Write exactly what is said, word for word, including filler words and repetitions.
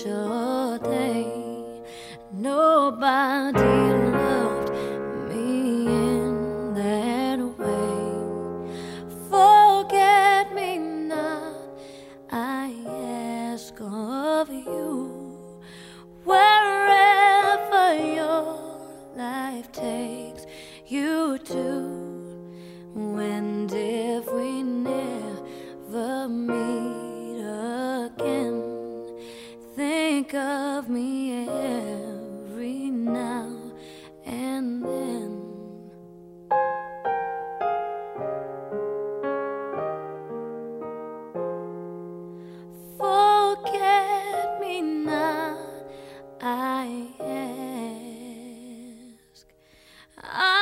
special day. Nobody loved me in that way. Forget me not, I ask of you. Wherever your life takes you to, and if we never meet again, think of me every now and then. Forget me not, I ask. I